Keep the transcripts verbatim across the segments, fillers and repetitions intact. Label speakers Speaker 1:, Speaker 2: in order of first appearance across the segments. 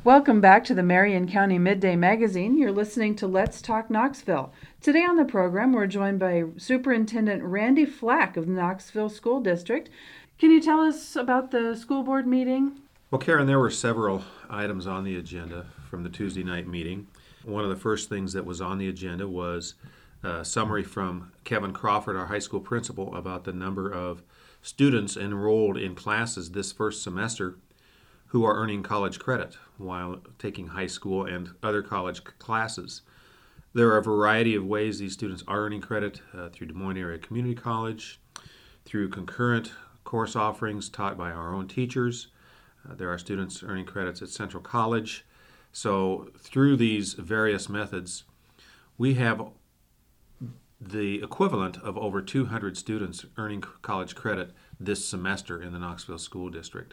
Speaker 1: Welcome back to the Marion County Midday Magazine. You're listening to Let's Talk Knoxville. Today on the program, we're joined by Superintendent Randy Flack of the Knoxville School District. Can you tell us about the school board meeting?
Speaker 2: Well, Karen, there were several items on the agenda from the Tuesday night meeting. One of the first things that was on the agenda was a summary from Kevin Crawford, our high school principal, about the number of students enrolled in classes this first semester who are earning college credit while taking high school and other college classes. There are a variety of ways these students are earning credit uh, through Des Moines Area Community College, through concurrent course offerings taught by our own teachers. Uh, there are students earning credits at Central College. So through these various methods, we have the equivalent of over two hundred students earning college credit this semester in the Knoxville School District.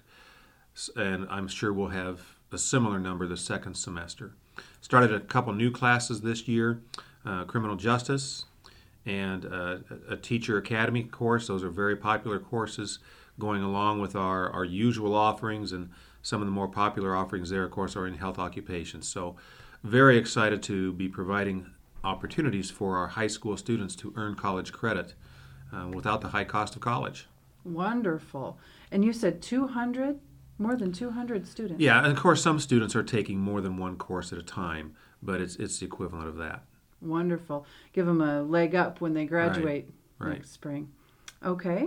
Speaker 2: And I'm sure we'll have a similar number the second semester. Started a couple new classes this year, uh, criminal justice and uh, a teacher academy course. Those are very popular courses going along with our, our usual offerings, and some of the more popular offerings there, of course, are in health occupations. So very excited to be providing opportunities for our high school students to earn college credit uh, without the high cost of college.
Speaker 1: Wonderful. And you said two hundred? More than two hundred students.
Speaker 2: Yeah, and of course some students are taking more than one course at a time, but it's it's the equivalent of that.
Speaker 1: Wonderful. Give them a leg up when they graduate
Speaker 2: right, right.
Speaker 1: next spring. Okay.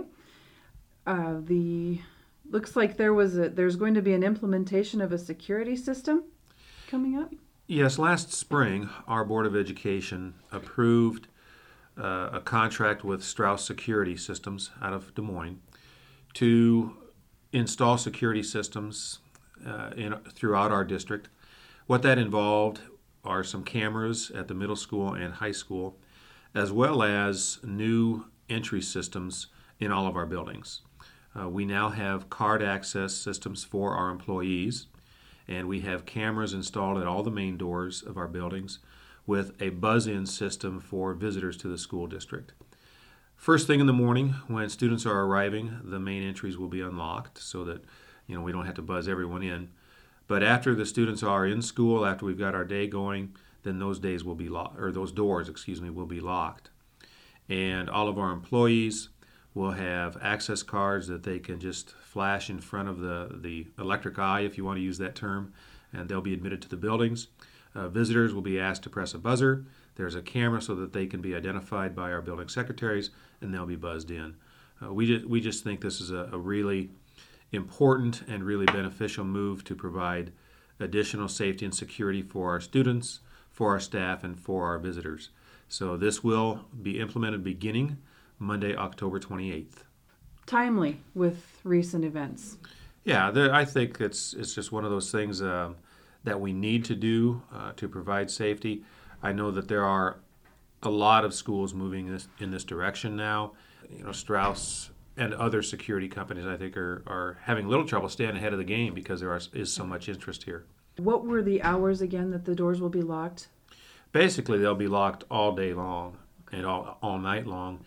Speaker 1: Uh, the looks like there was a there's going to be an implementation of a security system coming up.
Speaker 2: Yes, last spring our Board of Education approved uh, a contract with Strauss Security Systems out of Des Moines to install security systems uh, in, throughout our district. What that involved are some cameras at the middle school and high school, as well as new entry systems in all of our buildings. Uh, we now have card access systems for our employees, and we have cameras installed at all the main doors of our buildings with a buzz-in system for visitors to the school district. First thing in the morning, when students are arriving, the main entries will be unlocked so that you know we don't have to buzz everyone in. But after the students are in school, after we've got our day going, then those days will be locked, or those doors, excuse me, will be locked. And all of our employees will have access cards that they can just flash in front of the, the electric eye, if you want to use that term, and they'll be admitted to the buildings. Uh, visitors will be asked to press a buzzer. There's a camera so that they can be identified by our building secretaries, and they'll be buzzed in. Uh, we, just, we just think this is a, a really important and really beneficial move to provide additional safety and security for our students, for our staff, and for our visitors. So this will be implemented beginning Monday, October twenty-eighth.
Speaker 1: Timely with recent events.
Speaker 2: Yeah, there, I think it's it's just one of those things uh, that we need to do uh, to provide safety. I know that there are a lot of schools moving this, in this direction now. You know, Strauss and other security companies, I think, are, are having a little trouble staying ahead of the game because there are, is so much interest here.
Speaker 1: What were the hours again that the doors will be locked?
Speaker 2: Basically, they'll be locked all day long and all, all night long,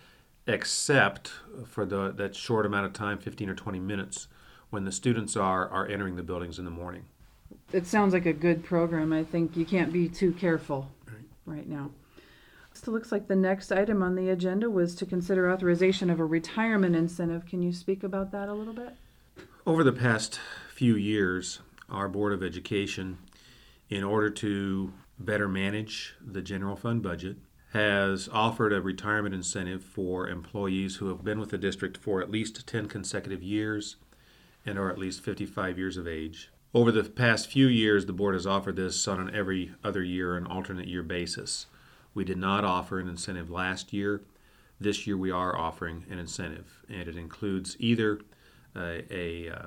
Speaker 2: except for the that short amount of time, fifteen or twenty minutes, when the students are, are entering the buildings in the morning.
Speaker 1: It sounds like a good program. I think you can't be too careful right, right now. So it looks like the next item on the agenda was to consider authorization of a retirement incentive. Can you speak about that a little bit?
Speaker 2: Over the past few years, our Board of Education, in order to better manage the general fund budget, has offered a retirement incentive for employees who have been with the district for at least ten consecutive years and are at least fifty-five years of age. Over the past few years, the board has offered this on an every other year, an alternate year basis. We did not offer an incentive last year. This year we are offering an incentive, and it includes either a, a uh,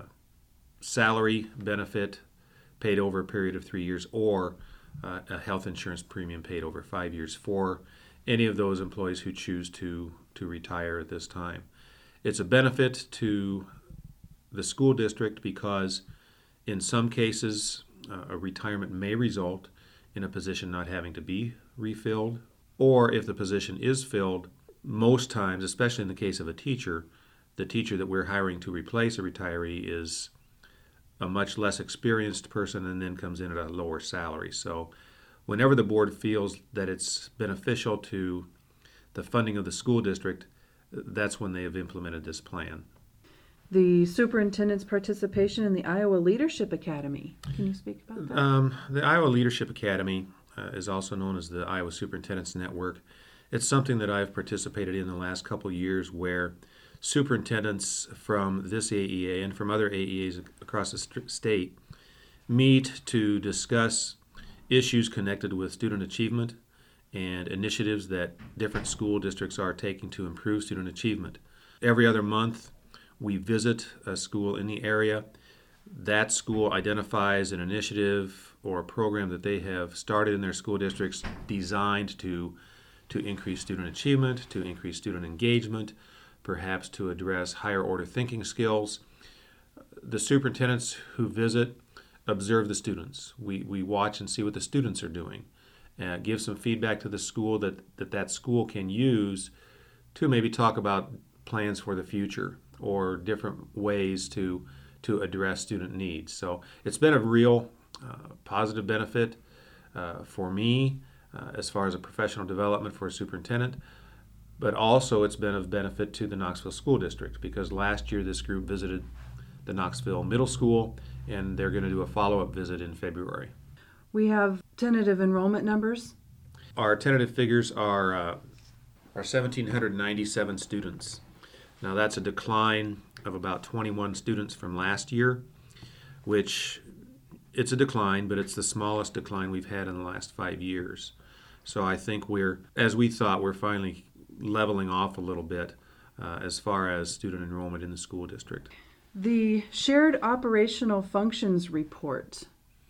Speaker 2: salary benefit paid over a period of three years or uh, a health insurance premium paid over five years for any of those employees who choose to, to retire at this time. It's a benefit to the school district because in some cases uh, a retirement may result in a position not having to be refilled, or if the position is filled, most times, especially in the case of a teacher, the teacher that we're hiring to replace a retiree is a much less experienced person and then comes in at a lower salary. So whenever the board feels that it's beneficial to the funding of the school district, that's when they have implemented this plan.
Speaker 1: The superintendent's participation in the Iowa Leadership Academy. Can you speak about that?
Speaker 2: Um, the Iowa Leadership Academy uh, is also known as the Iowa Superintendent's Network. It's something that I've participated in the last couple of years where superintendents from this A E A and from other A E As across the st- state meet to discuss issues connected with student achievement and initiatives that different school districts are taking to improve student achievement. Every other month, we visit a school in the area. That school identifies an initiative or a program that they have started in their school districts designed to, to increase student achievement, to increase student engagement, perhaps to address higher order thinking skills. The superintendents who visit observe the students. We, we watch and see what the students are doing. Uh, give some feedback to the school that, that that school can use to maybe talk about plans for the future or different ways to to address student needs. So it's been a real uh, positive benefit uh, for me uh, as far as a professional development for a superintendent, but also it's been of benefit to the Knoxville School District because last year this group visited the Knoxville Middle School and they're going to do a follow-up visit in February.
Speaker 1: We have tentative enrollment numbers.
Speaker 2: Our tentative figures are, uh, are one thousand seven hundred ninety-seven students. Now that's a decline of about twenty-one students from last year, which it's a decline, but it's the smallest decline we've had in the last five years. So I think we're, as we thought, we're finally leveling off a little bit uh, as far as student enrollment in the school district.
Speaker 1: The Shared Operational Functions Report.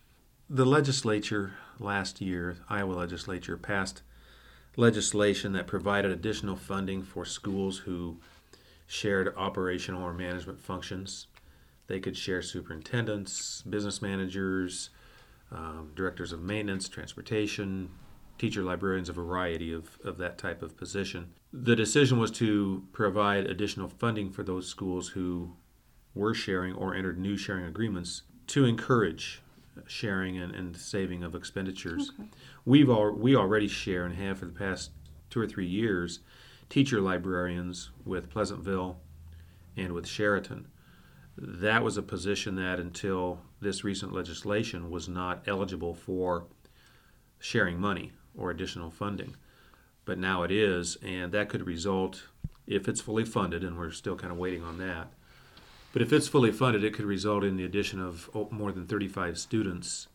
Speaker 2: The legislature last year, Iowa legislature, passed legislation that provided additional funding for schools who shared operational or management functions. They could share superintendents, business managers, um, directors of maintenance, transportation, teacher librarians, a variety of, of that type of position. The decision was to provide additional funding for those schools who were sharing or entered new sharing agreements to encourage sharing and, and saving of expenditures.
Speaker 1: Okay.
Speaker 2: We've all, we already share and have for the past two or three years teacher librarians with Pleasantville and with Sheraton. That was a position that until this recent legislation was not eligible for sharing money or additional funding. But now it is, and that could result, if it's fully funded, and we're still kind of waiting on that, but if it's fully funded, it could result in the addition of more than thirty-five students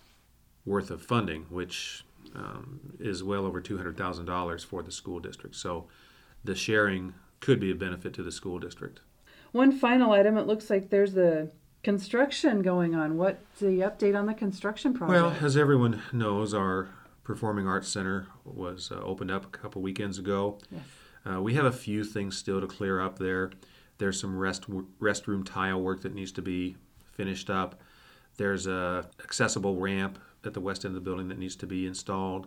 Speaker 2: worth of funding, which um, is well over two hundred thousand dollars for the school district. So the sharing could be a benefit to the school district.
Speaker 1: One final item, it looks like there's the construction going on. What's the update on the construction project?
Speaker 2: Well, as everyone knows, our Performing Arts Center was uh, opened up a couple weekends ago.
Speaker 1: Yes.
Speaker 2: Uh, we have a few things still to clear up there. There's some rest restroom tile work that needs to be finished up. There's a accessible ramp at the west end of the building that needs to be installed.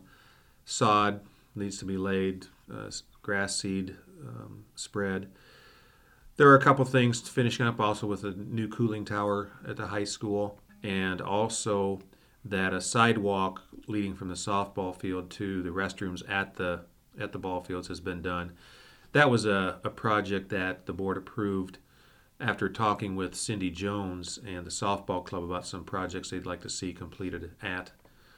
Speaker 2: Sod needs to be laid, uh, grass seed um, spread. There are a couple things finishing up also with a new cooling tower at the high school, and also that a sidewalk leading from the softball field to the restrooms at the at the ball fields has been done. That was a, a project that the board approved after talking with Cindy Jones and the softball club about some projects they'd like to see completed at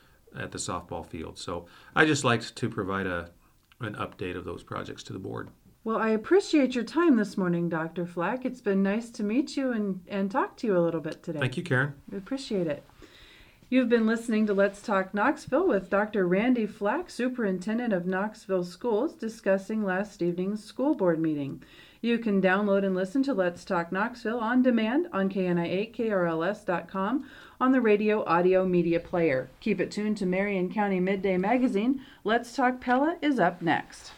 Speaker 2: at the softball field. So I just liked to provide a an update of those projects to the board.
Speaker 1: Well, I appreciate your time this morning, Doctor Flack. It's been nice to meet you and, and talk to you a little bit today.
Speaker 2: Thank you, Karen.
Speaker 1: We appreciate it. You've been listening to Let's Talk Knoxville with Doctor Randy Flack, Superintendent of Knoxville Schools, discussing last evening's school board meeting. You can download and listen to Let's Talk Knoxville on demand on K N I eight K R L S dot com on the radio audio media player. Keep it tuned to Marion County Midday Magazine. Let's Talk Pella is up next.